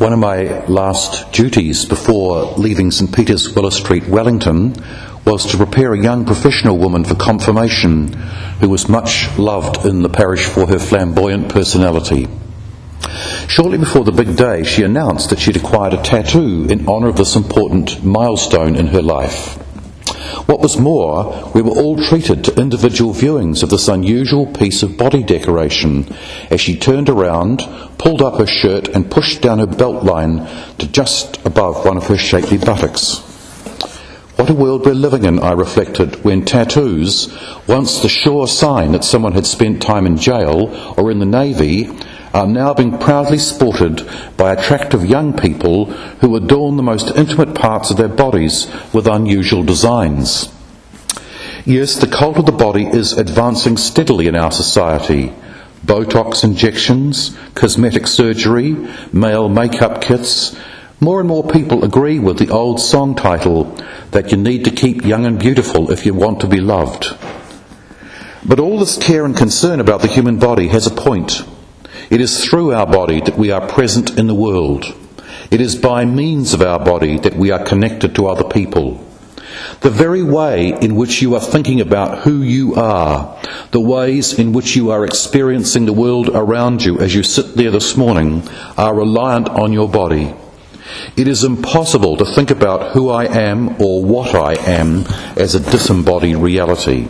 One of my last duties before leaving St Peter's, Willis Street, Wellington, was to prepare a young professional woman for confirmation who was much loved in the parish for her flamboyant personality. Shortly before the big day, she announced that she'd acquired a tattoo in honour of this important milestone in her life. What was more, we were all treated to individual viewings of this unusual piece of body decoration as she turned around, pulled up her shirt and pushed down her belt line to just above one of her shapely buttocks. What a world we're living in, I reflected, when tattoos, once the sure sign that someone had spent time in jail or in the Navy, are now being proudly sported by attractive young people who adorn the most intimate parts of their bodies with unusual designs. Yes, the cult of the body is advancing steadily in our society. Botox injections, cosmetic surgery, male makeup kits. More and more people agree with the old song title that you need to keep young and beautiful if you want to be loved. But all this care and concern about the human body has a point. It is through our body that we are present in the world. It is by means of our body that we are connected to other people. The very way in which you are thinking about who you are, the ways in which you are experiencing the world around you as you sit there this morning, are reliant on your body. It is impossible to think about who I am or what I am as a disembodied reality.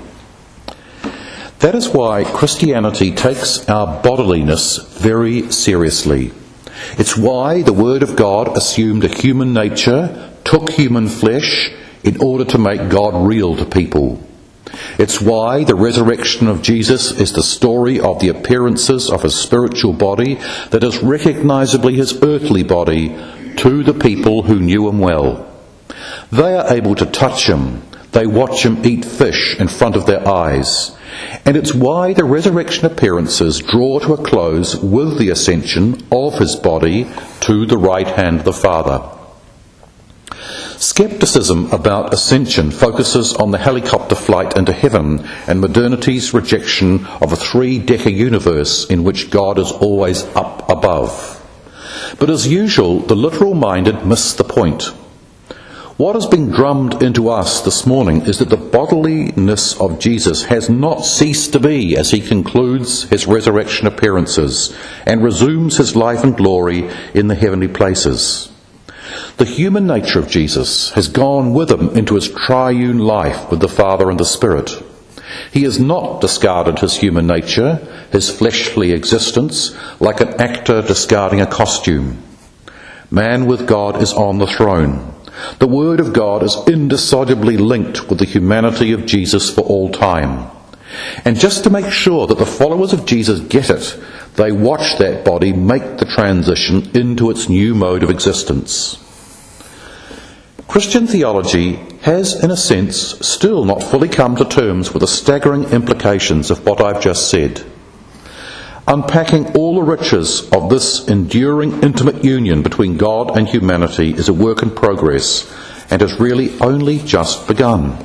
That is why Christianity takes our bodiliness very seriously. It's why the Word of God assumed a human nature, took human flesh, in order to make God real to people. It's why the resurrection of Jesus is the story of the appearances of his spiritual body that is recognisably his earthly body to the people who knew him well. They are able to touch him. They watch him eat fish in front of their eyes. And it's why the resurrection appearances draw to a close with the ascension of his body to the right hand of the Father. Skepticism about ascension focuses on the helicopter flight into heaven and modernity's rejection of a three-decker universe in which God is always up above. But as usual, the literal-minded miss the point. What has been drummed into us this morning is that the bodiliness of Jesus has not ceased to be as he concludes his resurrection appearances and resumes his life and glory in the heavenly places. The human nature of Jesus has gone with him into his triune life with the Father and the Spirit. He has not discarded his human nature, his fleshly existence, like an actor discarding a costume. Man with God is on the throne. The Word of God is indissolubly linked with the humanity of Jesus for all time. And just to make sure that the followers of Jesus get it, they watch that body make the transition into its new mode of existence. Christian theology has, in a sense, still not fully come to terms with the staggering implications of what I've just said. Unpacking all the riches of this enduring intimate union between God and humanity is a work in progress and has really only just begun.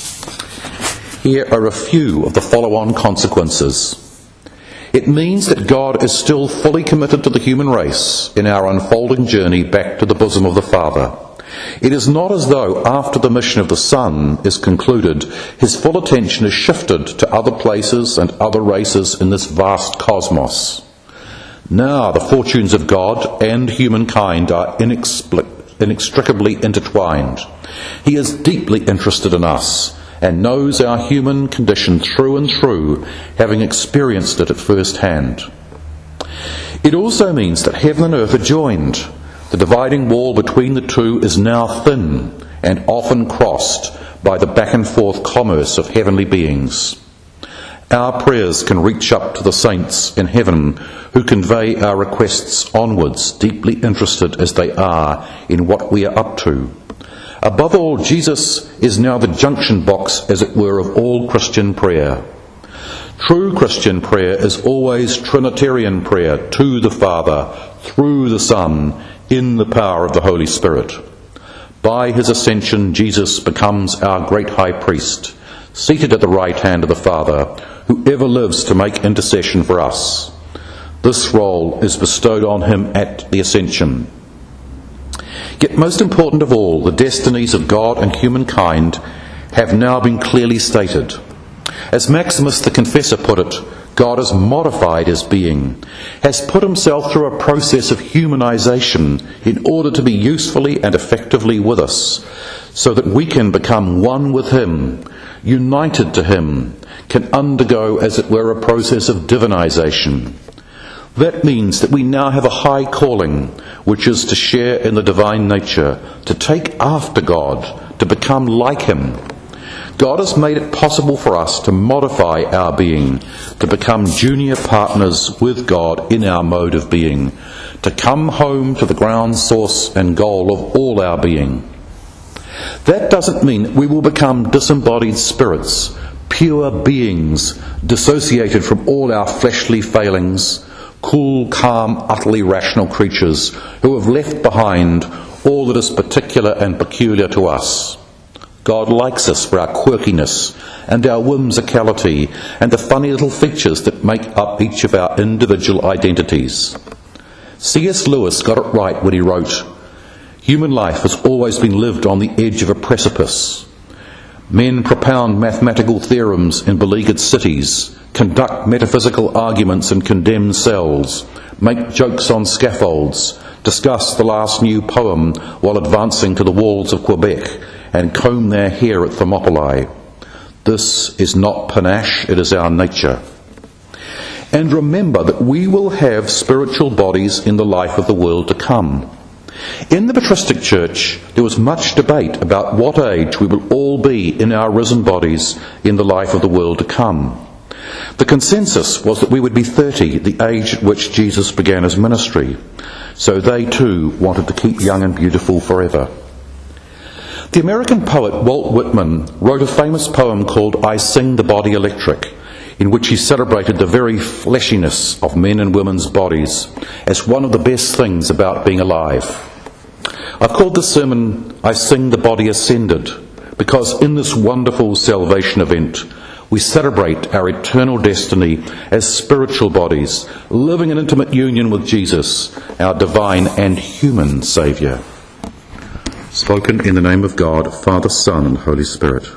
Here are a few of the follow-on consequences. It means that God is still fully committed to the human race in our unfolding journey back to the bosom of the Father. It is not as though after the mission of the Son is concluded, his full attention is shifted to other places and other races in this vast cosmos. Now the fortunes of God and humankind are inextricably intertwined. He is deeply interested in us and knows our human condition through and through, having experienced it at first hand. It also means that heaven and earth are joined. The dividing wall between the two is now thin and often crossed by the back and forth commerce of heavenly beings. Our prayers can reach up to the saints in heaven who convey our requests onwards, deeply interested as they are in what we are up to. Above all, Jesus is now the junction box, as it were, of all Christian prayer. True Christian prayer is always Trinitarian prayer to the Father, through the Son, in the power of the Holy Spirit. By his ascension, Jesus becomes our great high priest, seated at the right hand of the Father, who ever lives to make intercession for us. This role is bestowed on him at the ascension. Yet most important of all, the destinies of God and humankind have now been clearly stated. As Maximus the Confessor put it, God has modified his being, has put himself through a process of humanization in order to be usefully and effectively with us, so that we can become one with him, united to him, can undergo, as it were, a process of divinization. That means that we now have a high calling, which is to share in the divine nature, to take after God, to become like him. God has made it possible for us to modify our being, to become junior partners with God in our mode of being, to come home to the ground source and goal of all our being. That doesn't mean that we will become disembodied spirits, pure beings, dissociated from all our fleshly failings, cool, calm, utterly rational creatures who have left behind all that is particular and peculiar to us. God likes us for our quirkiness and our whimsicality and the funny little features that make up each of our individual identities. C.S. Lewis got it right when he wrote, "Human life has always been lived on the edge of a precipice. Men propound mathematical theorems in beleaguered cities, conduct metaphysical arguments in condemned cells, make jokes on scaffolds, discuss the last new poem while advancing to the walls of Quebec, and comb their hair at Thermopylae. This is not panache, it is our nature. And remember that we will have spiritual bodies in the life of the world to come. In the patristic church, there was much debate about what age we will all be in our risen bodies in the life of the world to come. The consensus was that we would be 30, the age at which Jesus began his ministry. So they too wanted to keep young and beautiful forever. The American poet Walt Whitman wrote a famous poem called I Sing the Body Electric, in which he celebrated the very fleshiness of men and women's bodies as one of the best things about being alive. I've called this sermon I Sing the Body Ascended, because in this wonderful salvation event we celebrate our eternal destiny as spiritual bodies, living in intimate union with Jesus, our divine and human Saviour. Spoken in the name of God, Father, Son and Holy Spirit.